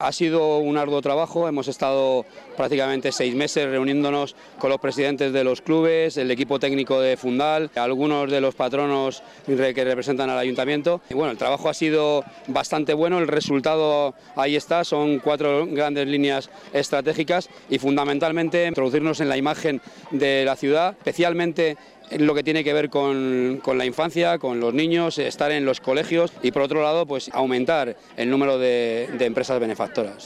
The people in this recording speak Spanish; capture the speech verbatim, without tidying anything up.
Ha sido un arduo trabajo, hemos estado prácticamente seis meses reuniéndonos con los presidentes de los clubes, el equipo técnico de Fundal, algunos de los patronos que representan al ayuntamiento. Y bueno, el trabajo ha sido bastante bueno, el resultado ahí está, son cuatro grandes líneas estratégicas y fundamentalmente introducirnos en la imagen de la ciudad, especialmente en lo que tiene que ver con, con la infancia, con los niños, estar en los colegios y por otro lado pues aumentar el número de, de empresas benefactoras.